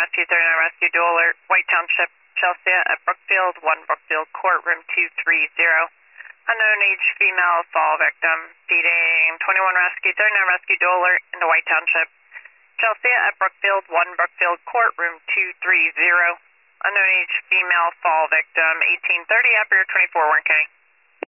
Rescue 39 Rescue Dual Alert, White Township, Chelsea at Brookfield, 1 Brookfield Court, room 230. Unknown age female fall victim, feeding 21 Rescue 39 Rescue Dual Alert into White Township, Chelsea at Brookfield, 1 Brookfield Court, room 230. Unknown age female fall victim, 1830, Aperture 24, 1K.